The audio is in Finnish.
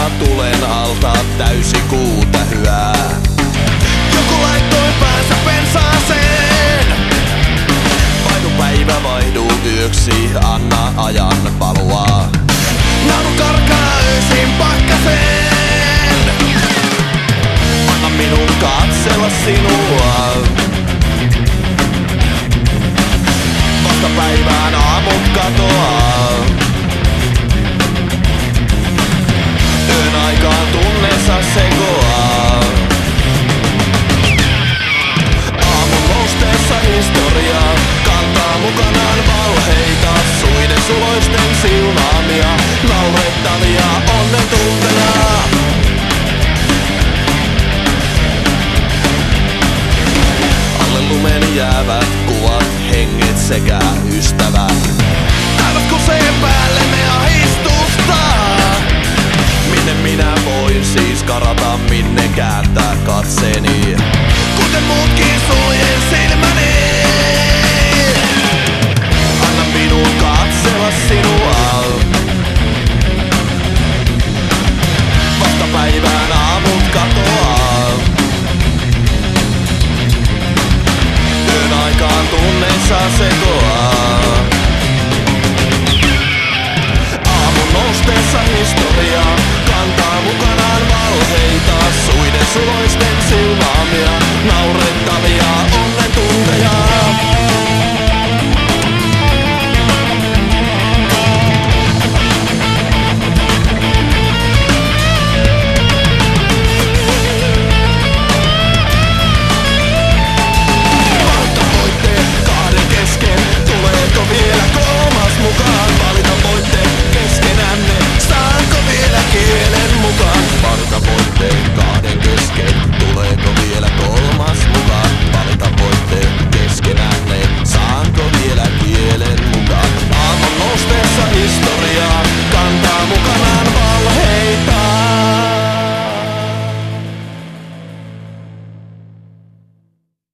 tulen alta täysi kuu tähyää. Joku laittoi päänsä pensaaseen. Vaihdu päivä, vaihdu yöksi, anna ajan valua. Nauru karkaa öisin pakkaseen. Anna minun katsella sinua. Vasta päivään aamut katoaa. Yön aikaan tunneensa sekoaa. Aamun nousteessa historia kantaa mukanaan valheita. Suiden suloisten siunaamia, naurettavia onnen tunteja. Alle lumen jäävät kuvat, henget sekä ystävät. Päivät kusee päälle me ahistusta. Minne minä voin siis karata, minne kääntää katseeni? Kuten muutkin suljen silmäni. Anna minun katsella sinua. Vasta päivään aamut katoaa. Yön aikaan tunneissa sekoaa. Aamun nousteessa historia kantaa mukanaan valheita. Suiden suloisten